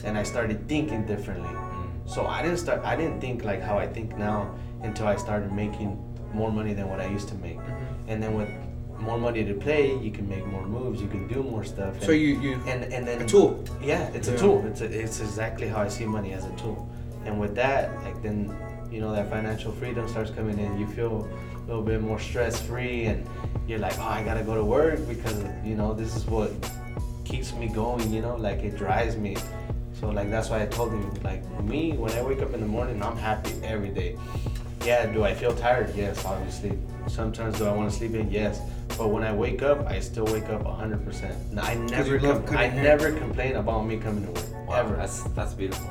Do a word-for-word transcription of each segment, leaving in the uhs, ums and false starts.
and I started thinking differently. Mm-hmm. So I didn't start. I didn't think like how I think now until I started making more money than what I used to make. Mm-hmm. And then with more money to play, you can make more moves, you can do more stuff. And, so you, you and and then a tool. Yeah, it's yeah. a tool. It's a, it's exactly how I see money, as a tool. And with that, like then, you know, that financial freedom starts coming in. You feel a little bit more stress free, and you're like, oh, I gotta go to work because you know this is what keeps me going. You know, like it drives me. So like that's why I told you, like me, when I wake up in the morning, I'm happy every day. Yeah, do I feel tired? Yes, obviously. Sometimes do I want to sleep in? Yes. But when I wake up, I still wake up one hundred percent. I never com- I hair. never complain about me coming to work. Wow, ever. That's that's beautiful.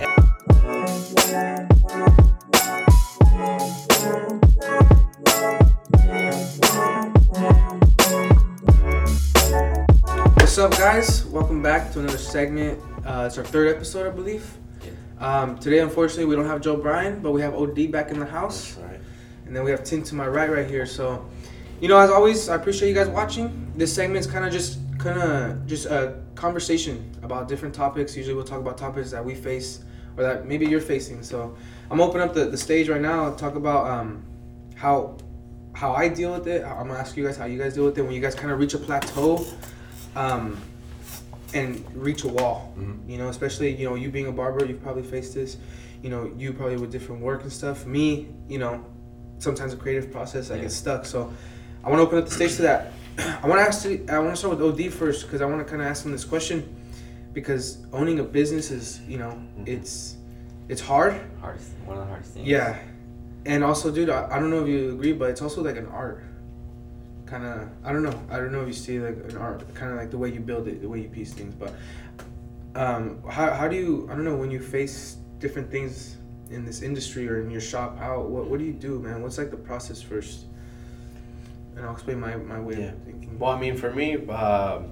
What's up, guys? Welcome back to another segment. Uh, it's our third episode, I believe. Yeah. Um, today, unfortunately, we don't have Joe Bryan, but we have O D back in the house. That's right. And then we have Tin to my right, right here. So, you know, as always, I appreciate you guys watching. This segment's kind of just, kind of just a conversation about different topics. Usually, we'll talk about topics that we face or that maybe you're facing. So, I'm opening up the, the stage right now. I'll talk about um, how how I deal with it. I'm gonna ask you guys how you guys deal with it when you guys kind of reach a plateau. Um, and reach a wall, mm-hmm. you know, especially, you know, you being a barber, you've probably faced this, you know, you probably with different work and stuff. Me, you know, sometimes a creative process, I yeah. get stuck. So I want to open up the stage to that. I want to ask, you, I want to start with O D first, because I want to kind of ask him this question, because owning a business is, you know, mm-hmm. it's, it's hard. Hardest, one of the hardest things. Yeah. And also, dude, I, I don't know if you agree, but it's also like an art. Kind of, I don't know. I don't know if you see like an art, kind of like the way you build it, the way you piece things. But um, how how do you? I don't know, when you face different things in this industry or in your shop. How what what do you do, man? What's like the process first? And I'll explain my my way yeah. of thinking. Well, I mean, for me, uh,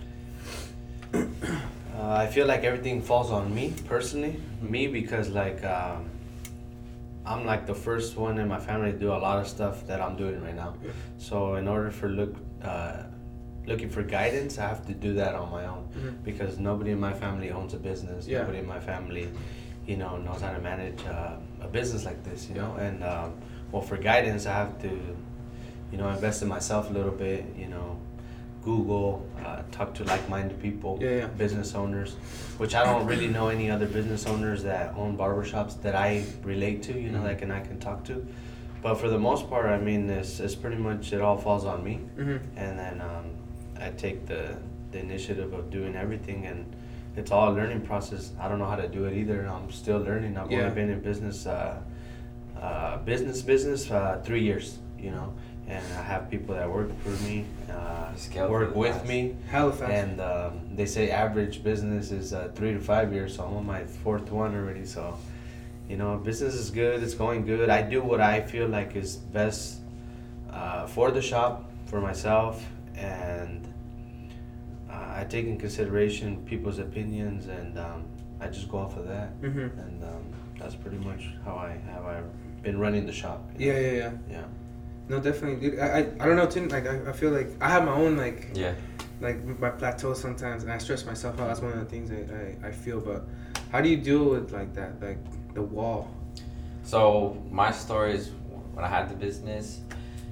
uh, I feel like everything falls on me personally. Me because like. Um, I'm like the first one in my family to do a lot of stuff that I'm doing right now. Yeah. So in order for look, uh, looking for guidance, I have to do that on my own mm-hmm. because nobody in my family owns a business. Yeah. Nobody in my family, you know, knows how to manage uh, a business like this, you yeah. know. And um, well, for guidance, I have to, you know, invest in myself a little bit. You know, Google, uh, talk to like-minded people, yeah, yeah. business owners, which I don't really know any other business owners that own barbershops that I relate to, you know, mm-hmm. like and I can talk to. But for the most part, I mean, it's, it's pretty much, it all falls on me. Mm-hmm. And then um, I take the, the initiative of doing everything, and it's all a learning process. I don't know how to do it either. I'm still learning. I've yeah. only been in business, uh, uh, business, business, uh, three years, you know. And I have people that work for me, uh, work with fast. me. Hella fast. And um, they say average business is uh, three to five years, so I'm on my fourth one already. So, you know, business is good, it's going good. I do what I feel like is best uh, for the shop, for myself, and uh, I take in consideration people's opinions, and um, I just go off of that. Mm-hmm. And um, that's pretty much how I have I been running the shop. You know? Yeah, yeah, yeah. Yeah. No, definitely, dude. I, I, I don't know, Tim. Like, I, I feel like I have my own like, yeah, like my plateau sometimes, and I stress myself out. That's one of the things I, I, I feel. But how do you deal with like that, like the wall? So my story is when I had the business,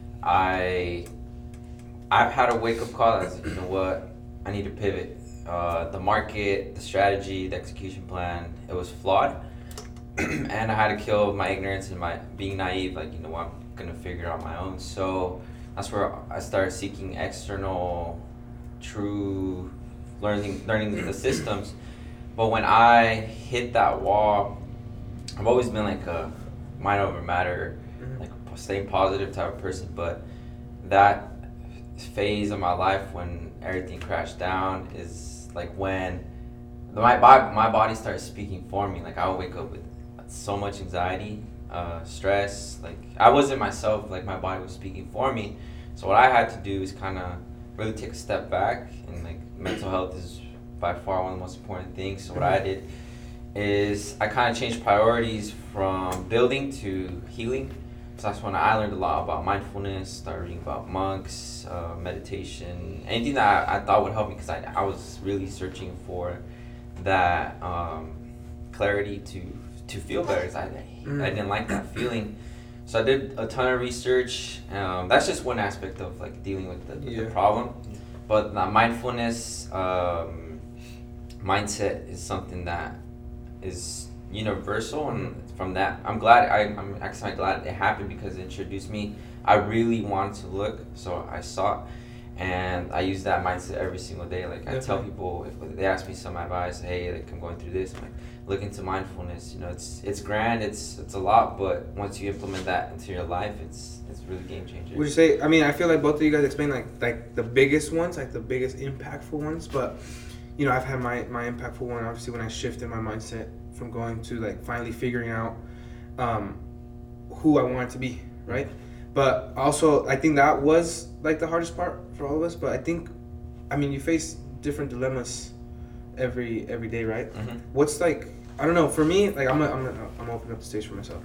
I, I've had a wake up call. As you know what, I need to pivot. Uh, the market, the strategy, the execution plan, it was flawed, and I had to kill my ignorance and my being naive. Like, you know what. Gonna figure it out on my own. So that's where I started seeking external, true learning, learning the systems. But when I hit that wall, I've always been like a mind over matter, mm-hmm. like staying positive type of person. But that phase of my life when everything crashed down is like when my body, my body started speaking for me. Like I would wake up with so much anxiety. Uh, stress, like I wasn't myself, like my body was speaking for me. So what I had to do is kind of really take a step back, and like mental health is by far one of the most important things. So what I did is I kind of changed priorities from building to healing. So that's when I learned a lot about mindfulness, started reading about monks, uh, meditation, anything that I, I thought would help me, because I, I was really searching for that um, clarity to to feel better. I Mm. I didn't like that feeling, so I did a ton of research. Um, that's just one aspect of like dealing with the, with Yeah. the problem, but the mindfulness um, mindset is something that is universal, and from that, I'm glad. I, I'm actually glad it happened because it introduced me. I really wanted to look, so I saw it. And I use that mindset every single day. Like I tell Definitely. people, if they ask me some advice, hey, like I'm going through this, I'm like, look into mindfulness. You know, it's it's grand, it's it's a lot, but once you implement that into your life, it's it's really game changer. Would you say? I mean, I feel like both of you guys explained like like the biggest ones, like the biggest impactful ones. But you know, I've had my my impactful one obviously when I shifted my mindset from going to like finally figuring out um, who I wanted to be, right? But also, I think that was like the hardest part for all of us. But I think, I mean, you face different dilemmas every every day, right? Mm-hmm. What's like, I don't know. For me, like I'm a, I'm a, I'm opening up the stage for myself.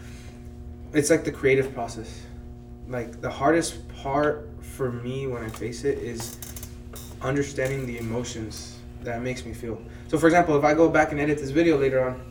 It's like the creative process. Like the hardest part for me when I face it is understanding the emotions that makes me feel. So, for example, if I go back and edit this video later on,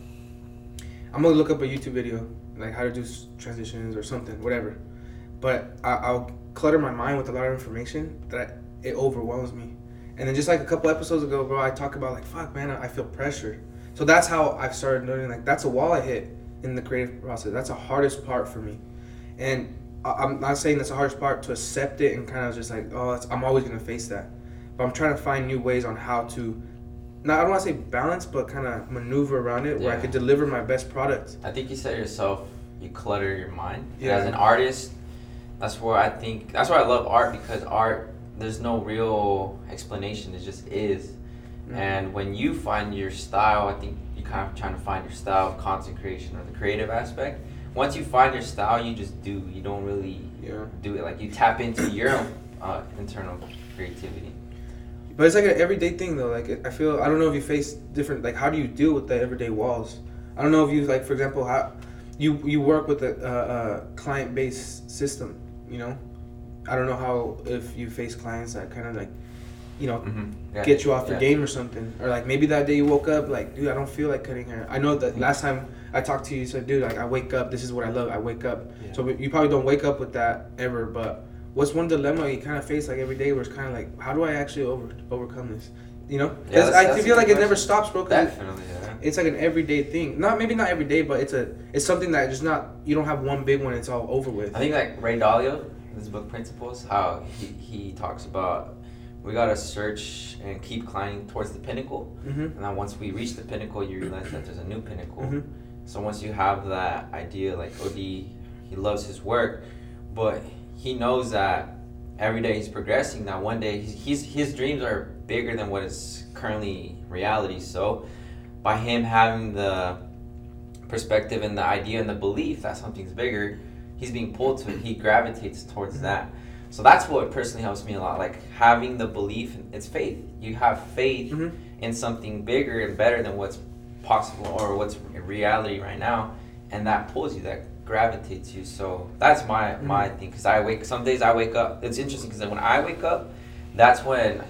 I'm gonna look up a YouTube video like how to do s- transitions or something, whatever. But I, I'll clutter my mind with a lot of information that I, it overwhelms me. And then just like a couple episodes ago, bro, I talk about like, fuck, man, I I feel pressured. So that's how I've started noting like that's a wall I hit in the creative process. That's the hardest part for me. And I, I'm not saying that's the hardest part to accept it and kind of just like, oh, it's, I'm always gonna face that. But I'm trying to find new ways on how to, not I don't want to say balance, but kind of maneuver around it where I Yeah. could deliver my best product. I think you said yourself, you clutter your mind. Yeah. As an artist, that's where I think that's why I love art, because art, there's no real explanation. It just is. Mhm. And when you find your style, I think you're kind of trying to find your style of content creation or the creative aspect. Once you find your style, you just do. You don't really Yeah. do it. Like you tap into your own uh, internal creativity. But it's like an everyday thing though. Like I feel I don't know if you face different. Like how do you deal with the everyday walls? I don't know if you like, for example, how you you work with a, a, a client based system. You know, I don't know how if you face clients that kind of like, you know, Mm-hmm. Yeah. get you off your Yeah. game or something, or like maybe that day you woke up like, dude, I don't feel like cutting hair. I know that last time I talked to you, you said, dude, like I wake up. This is what I love. I wake up. Yeah. So you probably don't wake up with that ever, but. What's one dilemma you kind of face like every day where it's kind of like, how do I actually over overcome this? You know? Yeah, 'Cause that's- I that's a feel good like it never question. stops, bro. 'Cause it- Definitely, yeah. it's like an everyday thing. Not maybe not every day, but it's a it's something that just not you don't have one big one. It's all over with. I think like Ray Dalio, his book Principles, how he, he talks about we gotta search and keep climbing towards the pinnacle, Mm-hmm. and then once we reach the pinnacle, you realize that there's a new pinnacle. Mm-hmm. So once you have that idea, like O D, he loves his work, but he knows that every day he's progressing. That one day he's, he's his dreams are bigger than what is currently reality. So by him having the perspective and the idea and the belief that something's bigger, he's being pulled to it. He gravitates towards that. So that's what personally helps me a lot. Like having the belief, it's faith. You have faith Mm-hmm. in something bigger and better than what's possible or what's in reality right now, and that pulls you, that gravitates you. So that's my my thing. Because I wake some days I wake up. It's interesting because when I wake up, that's when,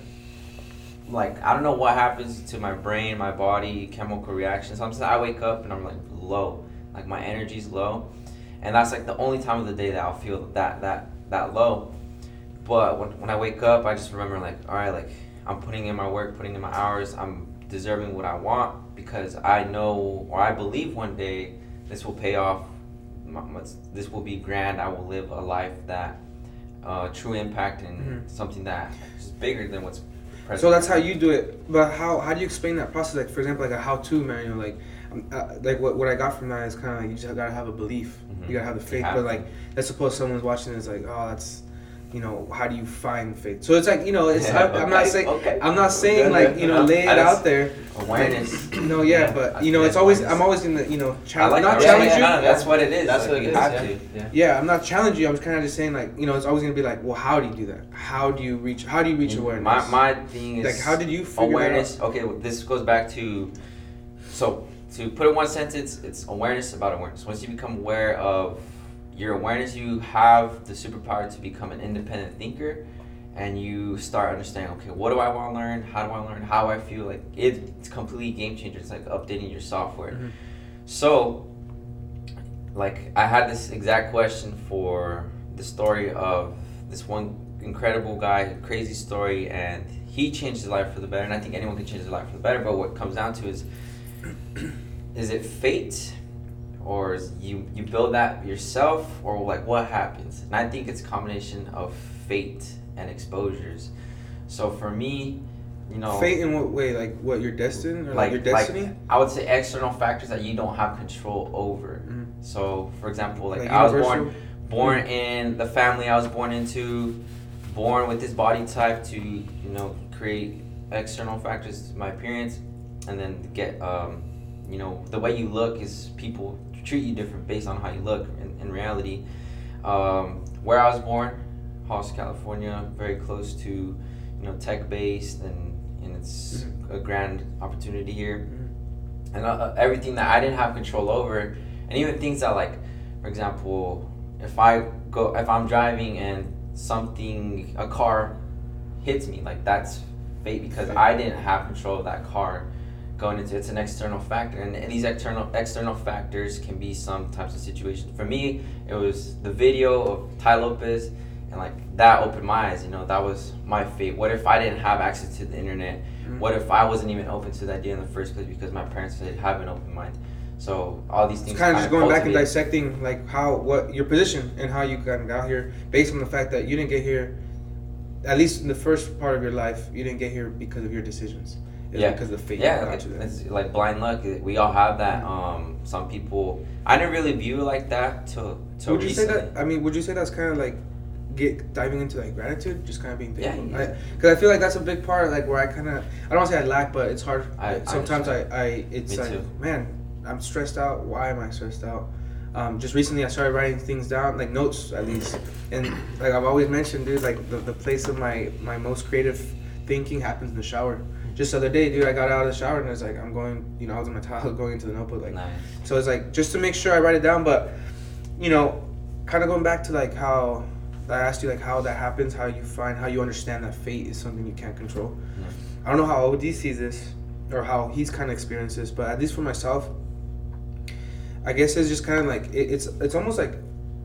like, I don't know what happens to my brain, my body, chemical reactions. Sometimes I wake up and I'm like low, like my energy's low, and that's like the only time of the day that I'll feel that that that low. But when when I wake up, I just remember like, all right, like I'm putting in my work, putting in my hours. I'm deserving what I want because I know or I believe one day this will pay off. My, my, this will be grand. I will live a life that uh, true impact and Mhm. something that is bigger than what's present. So that's how you do it. But how how do you explain that process? Like for example, like a how-to manual. Like um, uh, like what what I got from that is kind of like you just gotta have a belief. Mhm. You gotta have the You faith. have But to. like let's suppose someone's watching and it's like, oh, that's. You know, how do you find faith? So it's like, you know, it's I, I'm not Okay, saying okay. I'm not saying Good, like good. you know lay it I just- out there. Awareness. No, yeah, Yeah, but I you know, think it's always awareness. I'm always gonna you know I challenge like not that. challenge Yeah, you. yeah, no, that's what it is. That's Like, what it you is. have Yeah. to. yeah. Yeah, I'm not challenging you. I'm kind of just saying like you know it's always gonna be like, well, how do you do that? How do you reach? How do you reach awareness? My my thing is like how did you figure awareness. That out? Okay, well, this goes back to so to put it in one sentence, it's awareness about awareness. Once you become aware of your awareness, you have the superpower to become an independent thinker and you start understanding, okay, what do I want to learn? How do I learn? How I feel? Like it, it's completely game changer. It's like updating your software. Mm-hmm. So, like I had this exact question for the story of this one incredible guy, crazy story, and he changed his life for the better. And I think anyone can change their life for the better. But what it comes down to is, is it fate, or is you you build that yourself, or like what happens? And I think it's a combination of fate and exposures. So for me, you know, fate in what way? Like what, you're destined, or like, like your destiny? Like, I would say external factors that you don't have control over. Mm-hmm. So for example, like, like I was universal? born born mm-hmm. in the family I was born into, born with this body type to, you know, create external factors, my appearance, and then get um, you know, the way you look is people treat you different based on how you look in, in reality. Um, where I was born, Hollis, California, very close to, you know, tech based, and, and it's mm-hmm. a grand opportunity here. Mm-hmm. And uh, everything that I didn't have control over, and even things that, like, for example, if I go, if I'm driving and something, a car hits me, like that's fate, because I didn't have control of that car going into, it's an external factor, and, and these external external factors can be some types of situations. For me, it was the video of Tai Lopez, and like that opened my eyes. You know, that was my fate. What if I didn't have access to the internet? Mm-hmm. What if I wasn't even open to the idea in the first place because my parents did have an open mind? So all these things. It's kind of just going cultivate. back and dissecting like how, what your position and how you got out here, based on the fact that you didn't get here, at least in the first part of your life, you didn't get here because of your decisions. It's yeah, because of fate. Yeah, like, it's like blind luck. We all have that. Um, some people, I didn't really view it like that till till Would you recently. say that? I mean, would you say that's kind of like get diving into like gratitude, just kind of being thankful? Yeah, because I, I feel like that's a big part. Like where I kind of, I don't want to say I lack, but it's hard. I, Sometimes I, I, I, it's Me like, too. man, I'm stressed out. Why am I stressed out? Um, just recently, I started writing things down, like notes at least. And like I've always mentioned, dude, like the, the place of my, my most creative thinking happens in the shower. Just the other day, dude, I got out of the shower and it's like I'm going, you know, I was in my towel going into the notebook, like. Nice. So it's like just to make sure I write it down, but you know, kind of going back to like how I asked you, like how that happens, how you find, how you understand that fate is something you can't control. Yeah. I don't know how O D sees this or how he's kind of experienced this, but at least for myself, I guess it's just kind of like it, it's it's almost like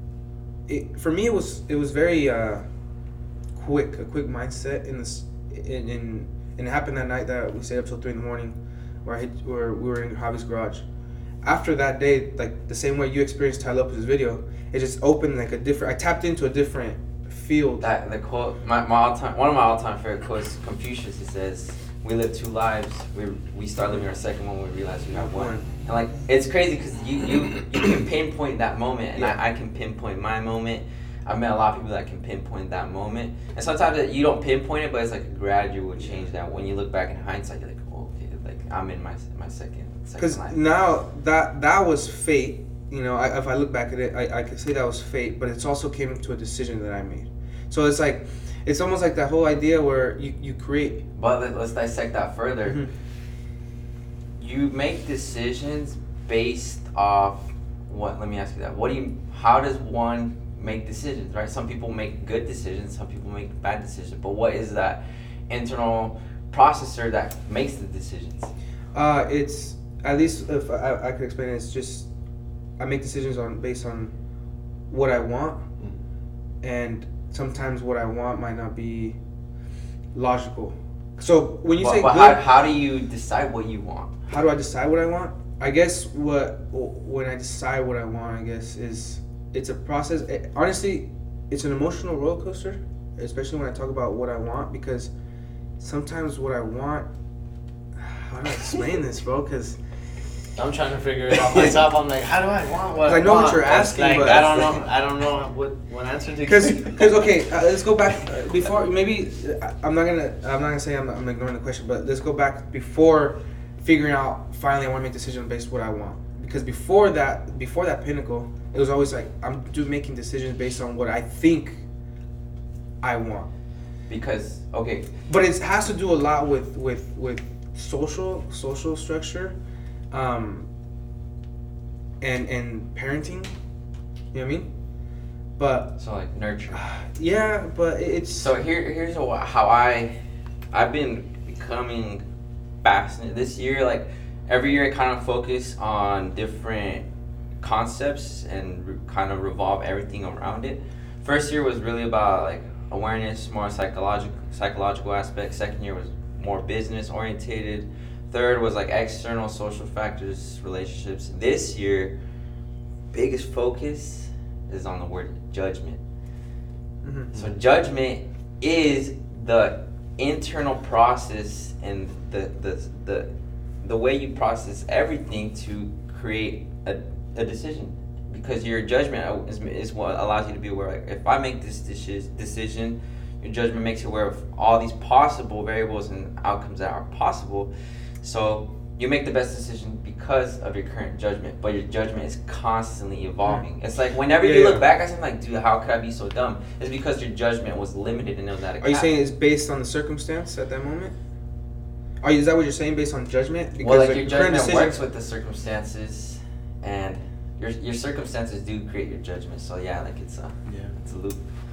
it for me. It was it was very uh, quick, a quick mindset in this in, in and it happened that night that we stayed up till three in the morning, where I hit, where we were in Javi's garage. After that day, like the same way you experienced Tai Lopez's video, it just opened like a different. I tapped into a different field. That the quote, my, my all time, one of my all time favorite quotes, Confucius. He says, "We live two lives. We we start living our second one when we realize we have one." And like it's crazy because you, you you can pinpoint that moment, and yeah. I, I can pinpoint my moment. I've met a lot of people that can pinpoint that moment, and sometimes you don't pinpoint it, but it's like a gradual change. That when you look back in hindsight, you're like, oh, okay, like I'm in my my second. Because now that that was fate, you know. I, if I look back at it, I I could say that was fate, but it's also came to a decision that I made. So it's like, it's almost like that whole idea where you you create. But let, let's dissect that further. Mm-hmm. You make decisions based off what? Let me ask you that. What do you? How does one make decisions, right? Some people make good decisions, some people make bad decisions, but what is that internal processor that makes the decisions? Uh, it's, at least if I, I could explain it, it's just, I make decisions on based on what I want, mm. and sometimes what I want might not be logical. So when you but, say but good, how, how do you decide what you want? How do I decide what I want? I guess what, when I decide what I want, I guess is, it's a process. It, honestly, it's an emotional roller coaster, especially when I talk about what I want, because sometimes what I want, how do I explain this, bro? Because I'm trying to figure it out myself. I'm like, how do I want what I, I know want? what you're asking, like, but I don't know. I don't know what what answer to Because give. because okay, uh, let's go back uh, before maybe uh, I'm not gonna I'm not gonna say I'm, I'm ignoring the question, but let's go back before figuring out finally I want to make a decision based on what I want. Because before that, before that pinnacle, it was always like I'm just making decisions based on what I think I want. Because okay, but it has to do a lot with with with social social structure, um, and and parenting. You know what I mean? But So like nurture. yeah, but it- it's So here, here's a, how I, I've been becoming fascinated this year. Like every year, I kind of focus on different concepts and re- kind of revolve everything around it. First year was really about like awareness, more psychological psychological aspects. Second year was more business orientated. Third was like external social factors, relationships. This year, biggest focus is on the word judgment. Mhm. So judgment is the internal process and the the the, the way you process everything to create a, a decision. Because your judgment is, is what allows you to be aware. Like if I make this deci- decision, your judgment makes you aware of all these possible variables and outcomes that are possible. So you make the best decision because of your current judgment, but your judgment is constantly evolving. It's like whenever Yeah, you yeah. look back at something like, dude, how could I be so dumb? It's because your judgment was limited and it was at a Are you cap. saying it's based on the circumstance at that moment? Are you, is that what you're saying, based on judgment? Because Well, like the your current judgment decision- works with the circumstances, and your your circumstances do create your judgment. So yeah, like it's a Yeah. it's a loop.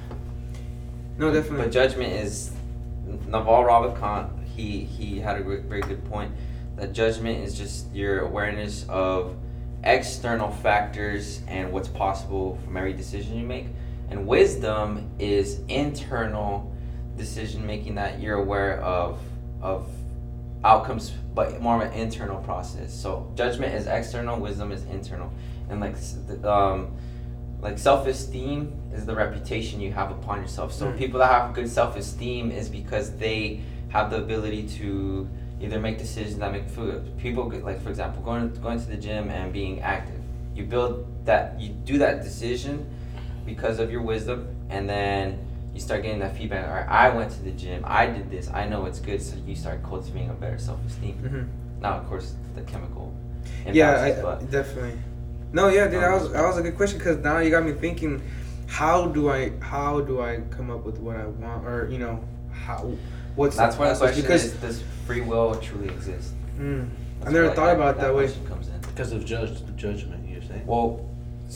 No, definitely. But judgment is Naval Ravikant. He he had a very, very good point. That judgment is just your awareness of external factors and what's possible from every decision you make, and wisdom is internal decision making that you're aware of of outcomes, but more of an internal process. So judgment is external, wisdom is internal, and like s- the, um, like self-esteem is the reputation you have upon yourself. So Mm. people that have good self-esteem is because they have the ability to either make decisions that make food. People get, like for example, going going to the gym and being active. You build that, you do that decision because of your wisdom, and then you start getting that feedback. All right, I went to the gym, I did this, I know it's good. So you start cultivating a better self-esteem. Mhm. Now, of course, the chemical Yeah, imbalances, I, but definitely. No, yeah, dude, that was that was a good question, because now you got me thinking, how do I how do I come up with what I want, or you know, how what's that's the where the process? question because is: does free will truly exist? mm, That's I never where, thought like, about it that way. question comes in. Because of judge judgment, you're saying? Well,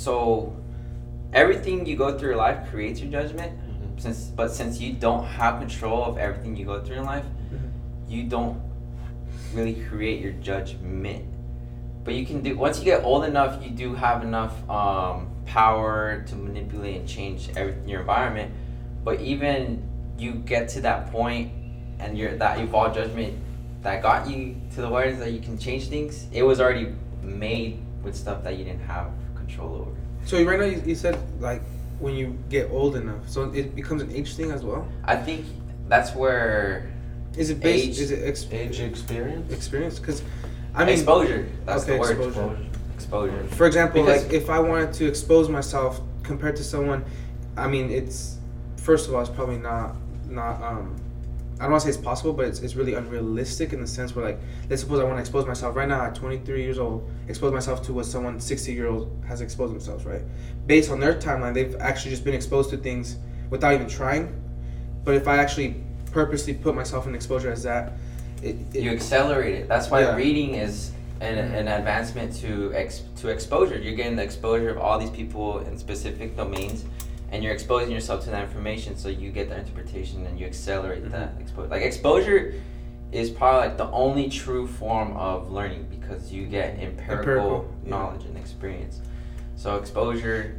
so everything you go through your life creates your judgment. Mhm. Since, but since you don't have control of everything you go through in life, Mhm. you don't really create your judgment. But you can do, once you get old enough, you do have enough um, power to manipulate and change everything, your environment. But even you get to that point, and your that evolved judgment that got you to the awareness that you can change things, it was already made with stuff that you didn't have control over. So right now you, you said like when you get old enough, so it becomes an age thing as well. I think that's where Is it based? Age- is it ex- Age experience? experience? Because I mean, exposure. That's okay, the word. exposure. Exposure. for example, Because- like if I wanted to expose myself compared to someone, I mean, it's first of all, it's probably not not um. I don't want to say it's possible, but it's, it's really unrealistic in the sense where, like, let's suppose I want to expose myself right now at twenty-three years old, expose myself to what someone sixty year old has exposed themselves, right? Based on their timeline, they've actually just been exposed to things without even trying. But if I actually purposely put myself in exposure as that, it, it You accelerate it. That's why Yeah. reading is an, an advancement to ex, to exposure. You're getting the exposure of all these people in specific domains, and you're exposing yourself to that information, so you get that interpretation and you accelerate Mhm. that exposure. Like exposure is probably like the only true form of learning, because you get empirical, Empirical, yeah. knowledge and experience. So exposure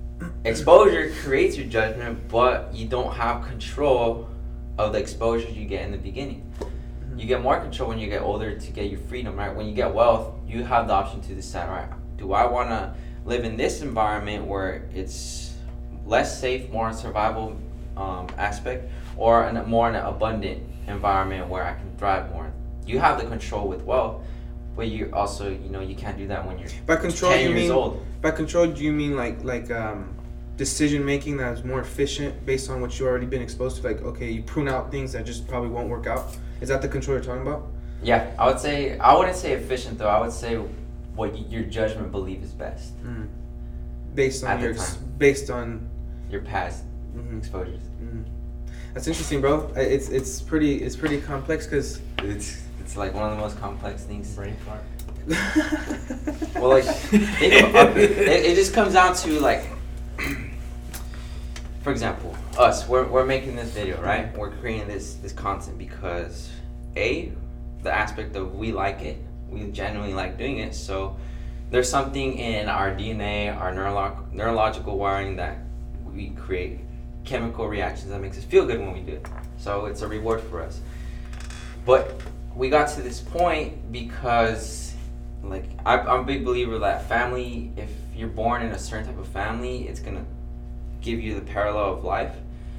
exposure creates your judgment, but you don't have control of the exposure you get in the beginning. You get more control when you get older to get your freedom, right? When you get wealth, you have the option to decide, right, do I want to live in this environment where it's less safe, more survival um, aspect, or in a more an abundant environment where I can thrive more? You have the control with wealth, but you also, you know, you can't do that when you're by control ten you years mean old. by control do you mean like like um, decision making that's more efficient based on what you already been exposed to? Like, okay, you prune out things that just probably won't work out. Is that the control you're talking about? Yeah, I would say, I wouldn't say efficient though. I would say what y- your judgment believe is best. Mm. Based on At the your ex- time. based on. Your past Mhm. exposures. Mhm. That's interesting, bro. I- It's it's pretty it's pretty complex because. It's it's like one of the most complex things. Brain fart. Well, like think about it, it just comes down to like for example, us, we're, we're making this video, right? We're creating this, this content because, A, the aspect of we like it, we genuinely like doing it, so there's something in our D N A, our neurolog- neurological wiring that we create chemical reactions that makes us feel good when we do it. So it's a reward for us. But we got to this point because, like, I, I'm a big believer that family, if you're born in a certain type of family, it's gonna give you the parallel of life.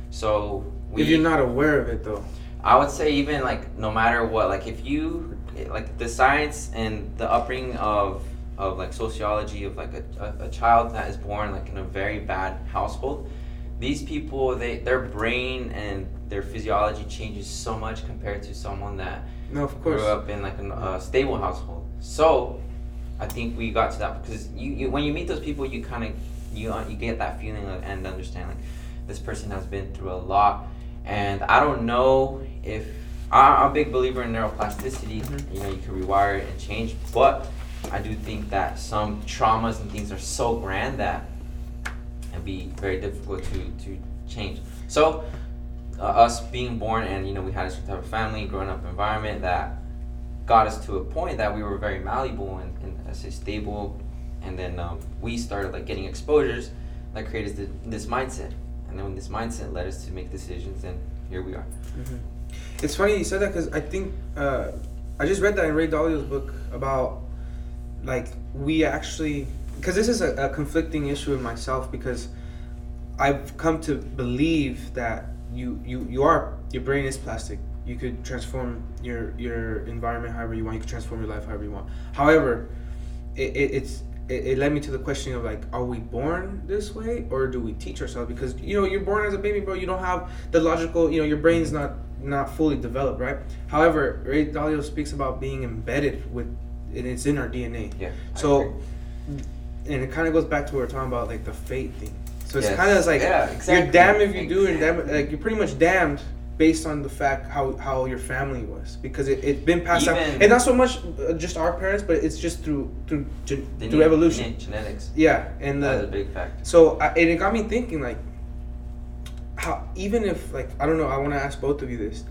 So we, if you're not aware of it, though. I would say even like no matter what, like if you like the science and the upbringing of of like sociology of like a, a, a child that is born like in a very bad household, these people, they their brain and their physiology changes so much compared to someone that No, of course. grew up in like a uh, stable household. So I think we got to that because you, you when you meet those people, you kind of you uh, you get that feeling of, and understand like this person has been through a lot. And I don't know if I, I'm a big believer in neuroplasticity. Mm-hmm. You know, you can rewire it and change, but I do think that some traumas and things are so grand that it'd be very difficult to, to change. So, uh, us being born and, you know, we had a certain type of family, growing up environment that got us to a point that we were very malleable and, and I say stable. And then um, we started like getting exposures that created this, this mindset. And then when this mindset led us to make decisions, and here we are. Mm-hmm. It's funny you said that because I think uh, I just read that in Ray Dalio's book about like we actually, because this is a, a conflicting issue in myself because I've come to believe that you you you are your brain is plastic. You could transform your your environment however you want. You could transform your life however you want. However, it, it it's it, it led me to the question of like, are we born this way or do we teach ourselves? Because you know you're born as a baby, bro. You don't have the logical. You know your brain's not not fully developed, right? However, Ray Dalio speaks about being embedded with, and it's in our D N A. Yeah. I So, agree. and it kind of goes back to what we're talking about, like the fate thing. So it's Yes. kind of like Yeah, exactly. you're damned if you do, and Exactly. damn, like you're pretty much damned based on the fact how, how your family was, because it it's been passed down, Even- and not so much uh, just our parents, but it's just through through gen- The through ne- evolution. ne- genetics. Yeah, and That's a the, big factor. so I, and it got me thinking like, how even if like I don't know, I want to ask both of you this.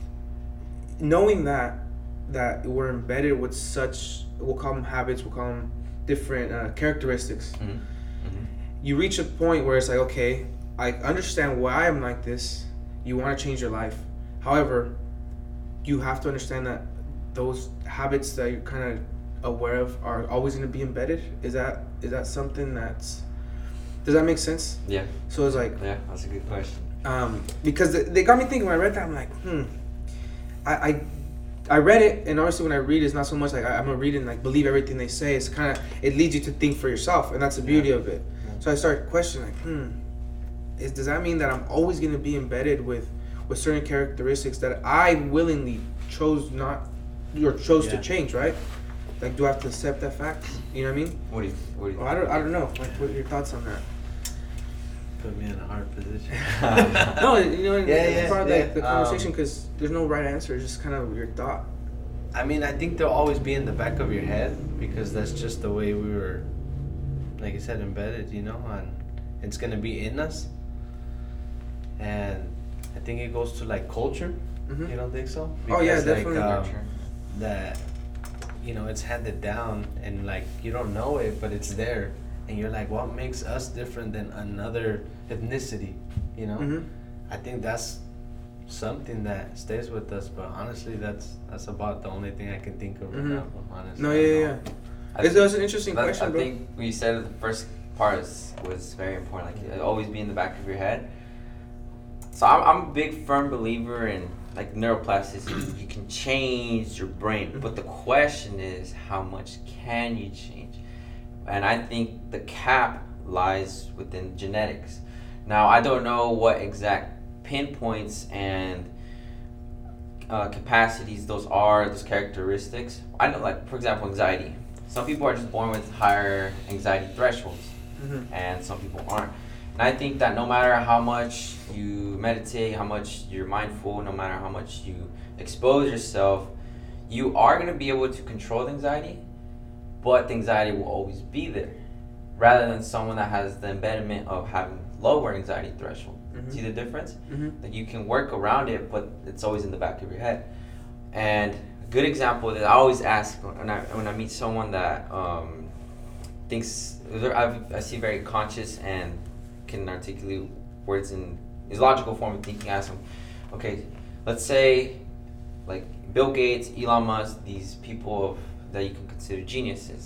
Knowing that that we're embedded with such, we'll call them habits, we'll call them different uh, characteristics. Mm-hmm. Mm-hmm. You reach a point where it's like, okay, I understand why I'm like this. You want to change your life. However, you have to understand that those habits that you're kind of aware of are always going to be embedded. Is that is that something that's, does that make sense? Yeah. So it's like, Yeah, that's a good question. um, because they, they got me thinking when I read that. I'm like, hmm, I, I I read it, and honestly, when I read, it's not so much like I, I'm gonna read it and like believe everything they say. It's kind of, it leads you to think for yourself, and that's the beauty Yeah. of it. Yeah. So I started questioning, like, hmm, is does that mean that I'm always gonna be embedded with with certain characteristics that I willingly chose not or chose Yeah. to change, right? Like, do I have to accept that fact? You know what I mean? What do you? What do you? Well, I don't, I don't know. Like, what are your thoughts on that? Put me in a hard position. No, you know, Yeah, it's yeah, part of yeah. like the conversation Um, because there's no right answer. It's just kind of your thought. I mean, I think they'll always be in the back of your head because that's just the way we were, like you said, embedded, you know, and it's gonna be in us. And I think it goes to like culture. Mhm. You don't think so? Oh, yeah, Because, definitely. Like, um, Culture. that, you know, it's handed down and like you don't know it, but it's there, and you're like, what makes us different than another ethnicity? You know, Mhm. I think that's something that stays with us. But honestly, that's that's about the only thing I can think of right Mhm. now. Honestly, No, I yeah, don't yeah, know. yeah. I It's, that's an interesting That- question, I bro. think what you said at the first part is, was very important. Like, it'll always be in the back of your head. So I'm, I'm a big firm believer in like neuroplasticity. You can change your brain, but the question is, how much can you change? And I think the cap lies within genetics. Now I don't know what exact pinpoints and uh, capacities those are, those characteristics. I know, like for example, anxiety. Some people are just born with higher anxiety thresholds, Mhm. and some people aren't. And I think that no matter how much you meditate, how much you're mindful, no matter how much you expose yourself, you are going to be able to control the anxiety, but the anxiety will always be there. Rather than someone that has the embedment of having lower anxiety threshold. Mm-hmm. See the difference? Mm-hmm. Like you can work around it, but it's always in the back of your head. And a good example that I always ask when I when I meet someone that um, thinks I've, I see very conscious and can articulate words in his logical form of thinking. I ask them, okay, let's say like Bill Gates, Elon Musk, these people of, that you can consider geniuses.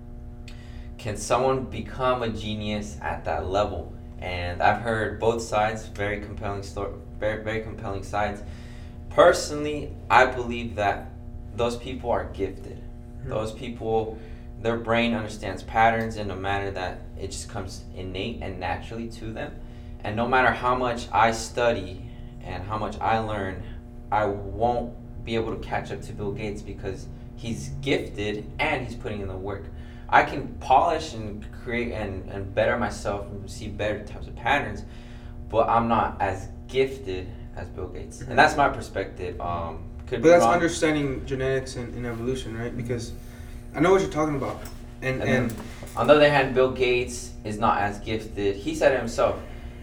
Can someone become a genius at that level? And I've heard both sides, very compelling story, very very compelling sides. Personally, I believe that those people are gifted. Mm-hmm. Those people, their brain understands patterns in a manner that it just comes innate and naturally to them. And no matter how much I study and how much I learn, I won't be able to catch up to Bill Gates because he's gifted and he's putting in the work. I can polish and create and, and better myself and see better types of patterns, but I'm not as gifted as Bill Gates. And that's my perspective. Um, could but be that's wrong. understanding genetics and, and evolution, right? Because I know what you're talking about. And, And, and then, on the other hand, Bill Gates is not as gifted. He said it himself.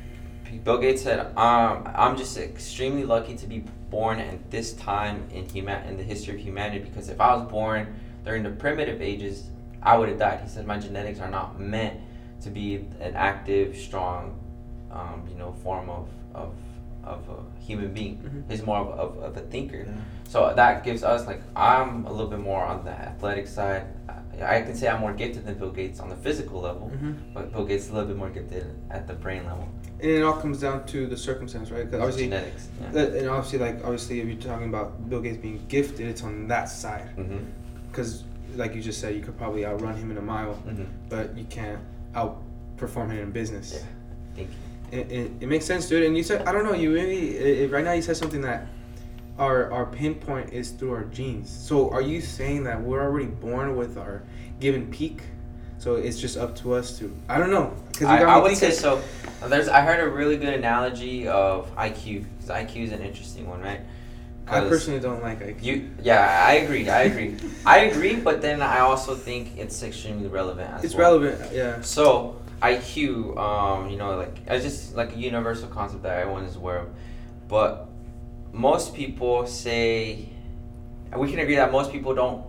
Bill Gates said, um, I'm just extremely lucky to be born at this time in human in the history of humanity, because if I was born during the primitive ages, I would have died. He said, my genetics are not meant to be an active, strong, um, you know, form of, of, of a human being. Mm-hmm. He's more of, of, of a thinker. Yeah. So that gives us, like, I'm a little bit more on the athletic side. I can say I'm more gifted than Bill Gates on the physical level, mm-hmm. but Bill Gates is a little bit more gifted at the brain level. And it all comes down to the circumstance, right? Because obviously, genetics. Yeah. that- and obviously, like obviously, if you're talking about Bill Gates being gifted, it's on that side. Because, Mm-hmm. like you just said, you could probably outrun him in a mile, Mm-hmm. but you can't outperform him in business. Yeah. Thank you. It, it, it makes sense, dude. And you said, I don't know, you maybe it, it- right now you said something that our our pinpoint is through our genes. So are you saying that we're already born with our given peak? So it's just up to us to, I don't know. Cause you I, got I me would say thinking- so. There's, I heard a really good analogy of I Q, because I Q is an interesting one, right? I 'Cause personally don't like I Q. You, yeah, I agree. I agree. I agree, but then I also think it's extremely relevant as It's well. relevant, yeah. So I Q, um, you know, like it's just like a universal concept that everyone is aware of, but most people say, and we can agree that most people don't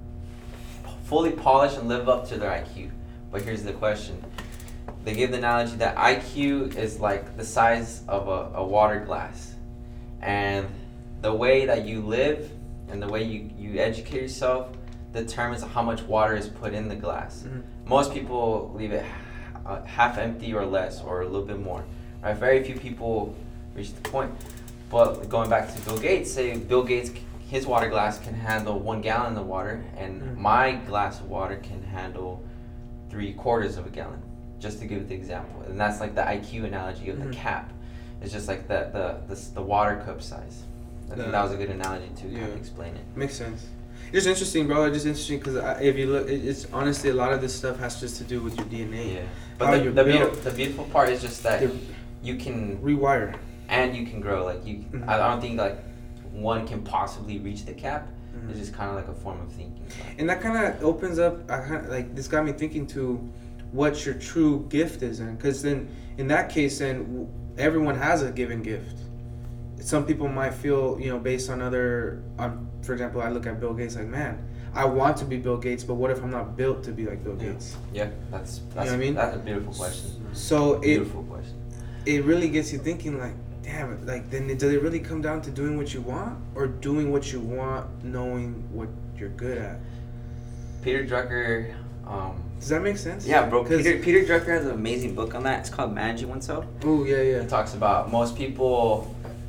fully polish and live up to their I Q. But here's the question: they give the analogy that I Q is like the size of a, a water glass, and the way that you live and the way you, you educate yourself determines how much water is put in the glass. Mm-hmm. Most people leave it uh, half empty or less, or a little bit more. Right? Very few people reach the point. But going back to Bill Gates, say Bill Gates, his water glass can handle one gallon of water, and Mm-hmm. my glass of water can handle three quarters of a gallon, just to give the example. And that's like the I Q analogy of Mm-hmm. the cap. It's just like the the the, the water cup size. I think The- that was a good analogy to yeah. kind of explain it. Makes sense. It's just interesting, bro. It's just interesting because if you look, it, it's honestly a lot of this stuff has just to do with your D N A. Yeah. How But the, you're the, built. beautiful, the beautiful part is just that The- you can, Rewire. and you can grow. Like you, Mhm. I don't think like one can possibly reach the cap. Mhm. It's just kind of like a form of thinking. And that kind of opens up. I kind of like this got me thinking to what your true gift is, and because then in that case, then w- everyone has a given gift. Some people might feel, you know, based on other, um, for example, I look at Bill Gates like, man, I want to be Bill Gates, but what if I'm not built to be like Bill Yeah. Gates? Yeah, that's that's what I mean? that's a beautiful question. So it Beautiful question. it really gets you thinking like, damn it, like then does it really come down to doing what you want or doing what you want, knowing what you're good at? Peter Drucker. Um, Does that make sense? Yeah, bro. 'Cause- Peter Peter Drucker has an amazing book on that. It's called Managing Oneself. Oh yeah, yeah. He talks about most people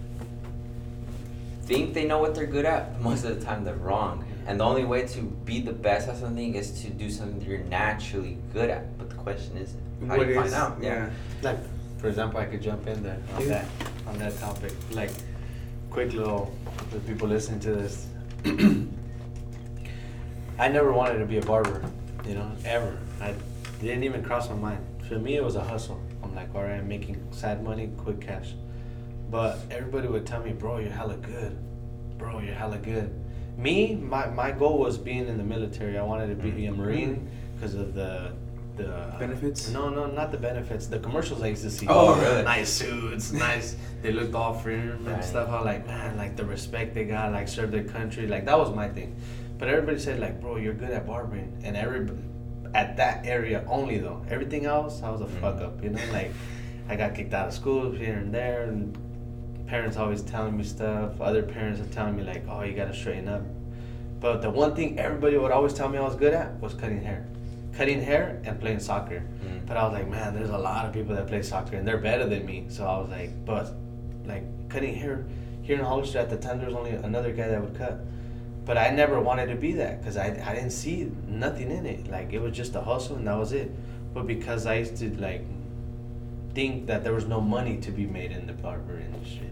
think they know what they're good at, but most of the time they're wrong. And the only way to be the best at something is to do something that you're naturally good at. But the question is, how What do you is- find out? Yeah. Like, for example, I could jump in there on Yeah. that on that topic. Like, quick little for people listening to this. I never wanted to be a barber, you know, ever. I didn't even cross my mind. For me, it was a hustle. I'm like, all right, I'm making side money, quick cash. But everybody would tell me, bro, you're hella good. Bro, you're hella good. Me, my, my goal was being in the military. I wanted to be a Marine because of the the Benefits? No, no, not the benefits. The commercials I used to see. Oh, really? Nice suits, nice. They looked all firm and Right. stuff. I was like, man, like the respect they got, like serve their country, like that was my thing. But everybody said like, bro, you're good at barbering, and every at that area only though. Everything else, I was a fuck up, you know. Like, I got kicked out of school here and there, and parents always telling me stuff. Other parents are telling me like, oh, you gotta straighten up. But the one thing everybody would always tell me I was good at was cutting hair. Cutting hair and playing soccer. Mm. But I was like, man, there's a lot of people that play soccer and they're better than me. So I was like, but like cutting hair here in Hollister at the time, there was only another guy that would cut. But I never wanted to be that because I, I didn't see nothing in it. Like, it was just a hustle and that was it. But because I used to like think that there was no money to be made in the barber industry.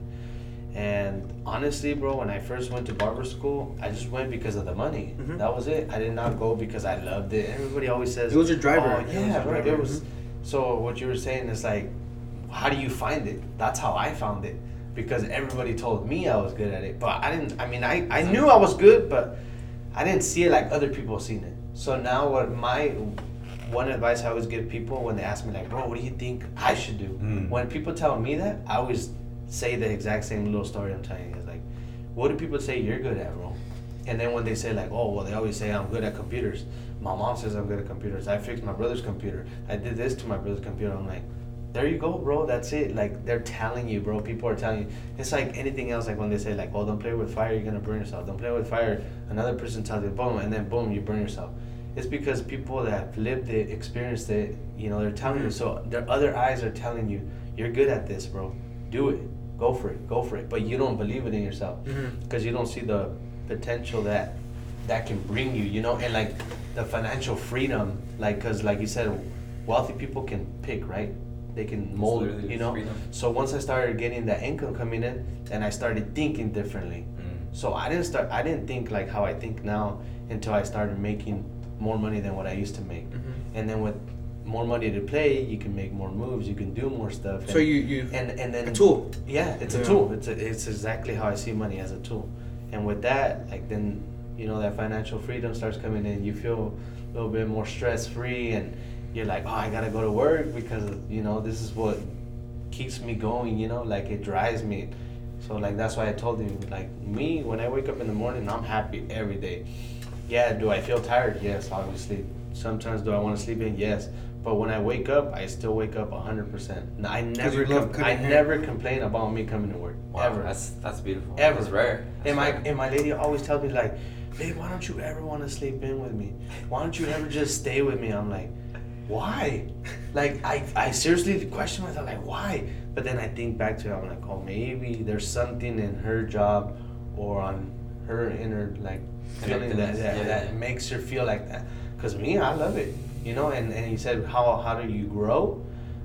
And honestly, bro, when I first went to barber school, I just went because of the money. Mhm. That was it. I did not go because I loved it. Everybody always says It was your driver. Oh, It was yeah, your right. driver. It was. Mhm. So what you were saying is like, how do you find it? That's how I found it, because everybody told me I was good at it, but I didn't. I mean, I I knew I was good, but I didn't see it like other people seen it. So now, what my one advice I always give people when they ask me like, bro, what do you think I should do? Mm. When people tell me that, I always say the exact same little story I'm telling you. It's like, what do people say you're good at, bro? And then when they say like, oh, well, they always say I'm good at computers. My mom says I'm good at computers. I fixed my brother's computer. I did this to my brother's computer. I'm like, there you go, bro. That's it. Like, they're telling you, bro. People are telling you. It's like anything else. Like when they say like, oh, don't play with fire, you're gonna burn yourself. Don't play with fire. Another person tells you, boom, and then boom, you burn yourself. It's because people that have lived it, experienced it, you know, they're telling you. So their other eyes are telling you, you're good at this, bro. Do it. Go for it. Go for it. But you don't believe it in yourself Mhm. because you don't see the potential that that can bring you, you know, and like the financial freedom, like, because like you said, wealthy people can pick, right? They can mold, literally you know. freedom. So once I started getting that income coming in, then I started thinking differently. Mm. So I didn't start. I didn't think like how I think now until I started making more money than what I used to make. Mhm. And then with more money to play, you can make more moves. You can do more stuff. And, So you you and and then a tool. yeah, it's Yeah. a tool. It's a, it's exactly how I see money, as a tool. And with that, like, then, you know, that financial freedom starts coming in. You feel a little bit more stress free, and you're like, oh, I gotta go to work because, you know, this is what keeps me going. You know, like, it drives me. So like that's why I told you, like, me, when I wake up in the morning, I'm happy every day. Yeah, do I feel tired? Yes, obviously. Sometimes do I want to sleep in? Yes. But when I wake up, I still wake up one hundred percent. I never you love com- cutting I hair. never complain about me coming to work. Wow, ever. That's that's beautiful. Ever. It's rare. That's And my rare. and my lady always tells me like, babe, why don't you ever want to sleep in with me? Why don't you ever just stay with me? I'm like, why? Like, I, I seriously question myself, like, why? But then I think back to it, I'm like, oh, maybe there's something in her job or on her inner, like, feeling that, that, Yeah, that yeah. makes her feel like that. Because me, I love it, you know? And, and he said, how, how do you grow?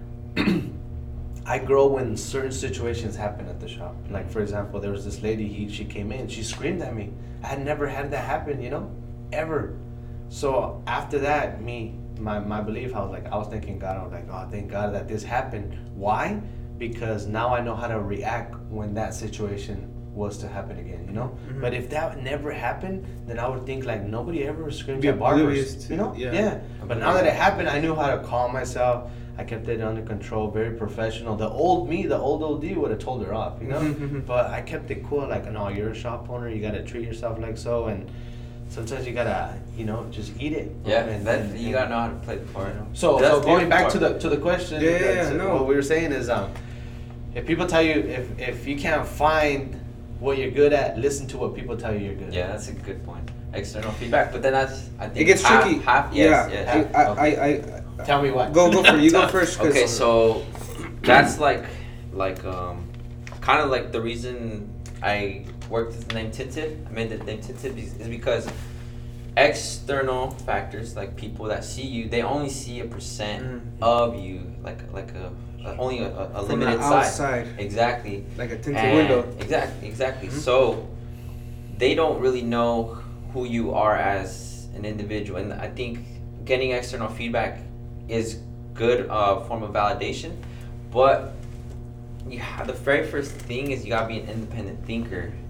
I grow when certain situations happen at the shop. Like, for example, there was this lady, he, she came in, she screamed at me. I had never had that happen, you know? Ever. So after that, me, my, my belief, I was like, I was thanking God, I was like, oh, thank God that this happened. Why? Because now I know how to react when that situation was to happen again, you know? Mhm. But if that never happened, then I would think like nobody ever screams Be at oblivious barbers, to- you know? yeah. yeah. But now that it happened, I knew how to calm myself. I kept it under control, very professional. The old me, the old O D would have told her off, you know? Mhm. But I kept it cool, like, no, you're a shop owner, you gotta treat yourself like so, and sometimes you gotta, you know, just eat it. Yeah, and, that and- you and- gotta know how to play the part. So, That's so going beautiful back part. to the to the question, Yeah, yeah, that's- yeah, no. what we were saying is, um, if people tell you if if you can't find what you're good at, listen to what people tell you you're good Yeah, at. that's a good point. External feedback, but then that's I think It gets half, tricky. Half, yes, yeah. yes. I, Okay. I, I, I Tell me what. go go for you go first. 'cause- Okay, so that's like like um kind of like the reason I worked with the name Tinted. I made the name Tinted is is because external factors like people that see you, they only see a percent Mm. of you, like like a, a only a, a From limited the size. outside, Exactly. like a tinted And- window. Exactly, exactly. Mhm. So they don't really know who you are as an individual, and I think getting external feedback is good uh, form of validation, but you have the very first thing is you gotta be an independent thinker.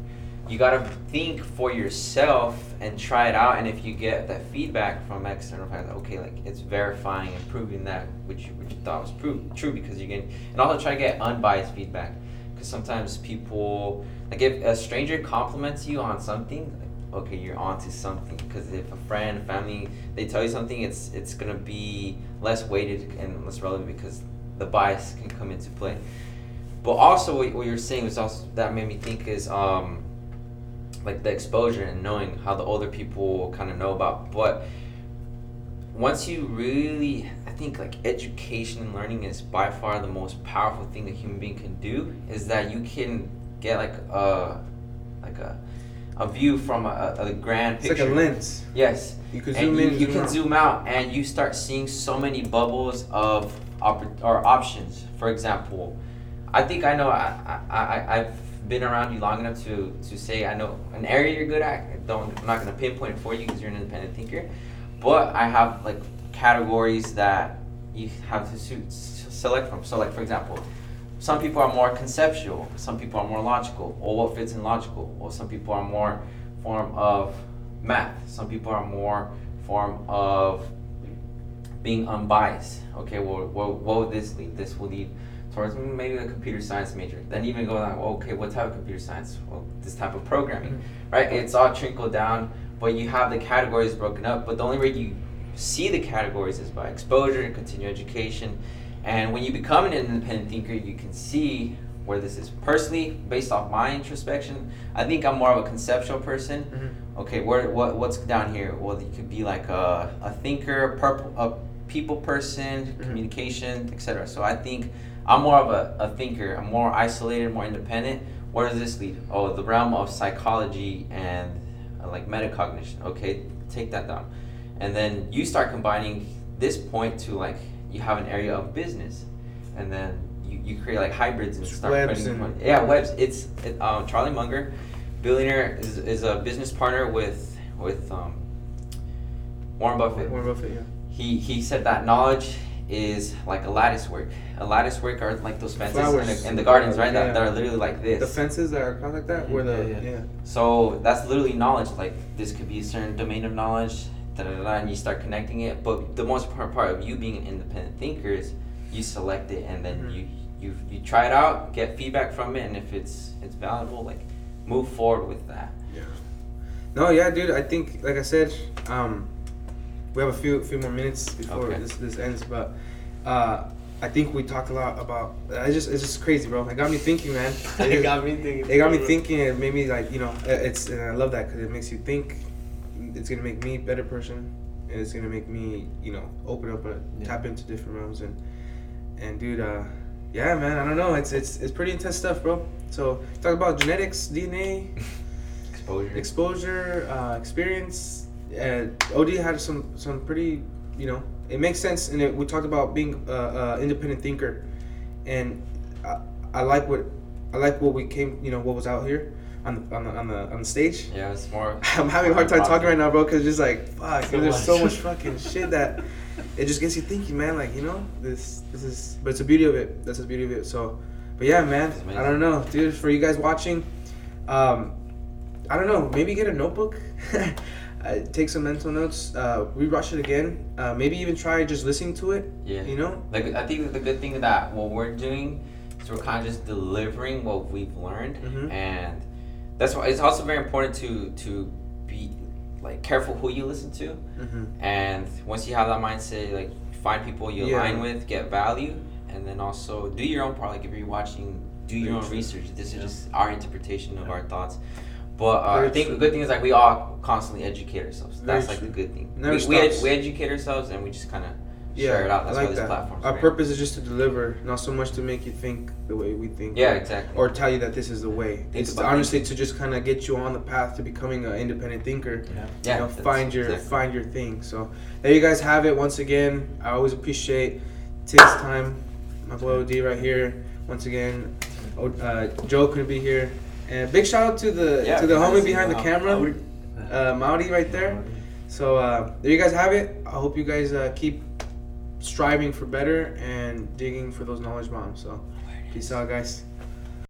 you gotta think for yourself and try it out. And if you get that feedback from external factors, okay, like it's verifying and proving that which you, which you thought was prove, true because you get, and also try to get unbiased feedback. Because sometimes people, like if a stranger compliments you on something, like, okay, you're onto something. Because if a friend, family, they tell you something, it's it's gonna be less weighted and less relevant because the bias can come into play. But also, what, what you're saying was also that made me think is um, like the exposure and knowing how the older people kind of know about. But once you really, I think like education and learning is by far the most powerful thing a human being can do. Is that you can get like a like a a view from a, a grand It's picture. like a lens. Yes. You can And zoom you, in. you zoom can out. zoom out and you start seeing so many bubbles of oppor- or options. For example, I think I know I, I, I, I've been around you long enough to, to say I know an area you're good at. I don't, I'm not going to pinpoint it for you because you're an independent thinker. But I have like categories that you have to su- select from. So like for example, some people are more conceptual. Some people are more logical. Or what fits in logical. Or some people are more form of math. Some people are more form of being unbiased. Okay, well, what, what would this lead? This will lead towards maybe a computer science major. Then even go like, well, okay, what type of computer science? Well, this type of programming, mm-hmm. right? It's all trickled down, but you have the categories broken up. But the only way you see the categories is by exposure and continued education. And when you become an independent thinker, you can see where this is. Personally, based off my introspection, I think I'm more of a conceptual person. Mm-hmm. Okay, where what what's down here? Well, you could be like a, a thinker, purple, a people person, mm-hmm. communication, et cetera. So I think I'm more of a, a thinker. I'm more isolated, more independent. Where does this lead? Oh, the realm of psychology and uh, like metacognition. Okay, take that down. And then you start combining this point to like, you have an area of business. And then you, you create like hybrids and start webs putting, and yeah, webs. It's, it, um, Charlie Munger, billionaire, is, is a business partner with, with um, Warren Buffett. Warren Buffett, yeah. He, he said that knowledge is like a lattice work. A lattice work are like those fences in the, in the gardens, right? Yeah. That, that are literally like this. The fences that are kind of like that, where the Yeah, yeah. yeah. So that's literally knowledge. Like this could be a certain domain of knowledge, da da da, and you start connecting it. But the most important part of you being an independent thinker is you select it and then mm-hmm. you, you you try it out, get feedback from it, and if it's it's valuable, like move forward with that. Yeah. No, yeah, dude. I think, like I said, um, we have a few few more minutes before Okay. this this ends, but uh, I think we talked a lot about. I just it's just crazy, bro. It got me thinking, man. It, It got me thinking. It got me thinking. It made me like, you know, it's and I love that because it makes you think. It's gonna make me a better person, and it's gonna make me, you know, open up and Yeah. tap into different realms and and dude, uh, yeah, man. I don't know. It's it's it's pretty intense stuff, bro. So talk about genetics, D N A. Exposure. Exposure, uh, experience. Uh, O D had some some pretty, you know, it makes sense. And it, we talked about being a uh, uh, independent thinker, and I, I like what I like what we came, you know, what was out here on the on the on the, on the stage. Yeah, it's more. I'm having a hard time talking right now, bro, because just like fuck, So there's much. so much fucking shit that it just gets you thinking, man. Like, you know, this this is, but it's the beauty of it. That's the beauty of it. So, but yeah, man, It's amazing. I don't know, dude. For you guys watching, um, I don't know. Maybe get a notebook. uh, take some mental notes. Uh, rewatch it again. Uh, maybe even try just listening to it. Yeah. You know. Like I think the good thing that what we're doing is we're kind of just delivering what we've learned, Mhm. and that's why it's also very important to to be like careful who you listen to, Mm-hmm. and once you have that mindset, like find people you Yeah. align with, get value, and then also do your own part. Like if you're watching, do your own research. This Yeah. is just our interpretation of our thoughts. But uh, Very I think true. the good thing is like we all constantly educate ourselves. Very That's like true. the good thing. Never we, we, ed- stops. we educate ourselves and we just kind of Yeah, share it out. That's I like why this that. platform's Our great. purpose is just to deliver, not so much to make you think the way we think. Yeah, or, exactly. Or tell you that this is the way. Think It's about honestly to just kind of get you on the path to becoming an independent thinker. Yeah. Yeah, You know, that's find your exactly. find your thing. So there you guys have it. Once again, I always appreciate Tig's time. My boy O D right here. Once again, O- uh, Joe couldn't be here. And big shout out to the Yeah, to the homie nice. behind the camera, uh, Maudi right there. So uh, there you guys have it. I hope you guys uh, keep striving for better and digging for those knowledge bombs. So peace out, guys.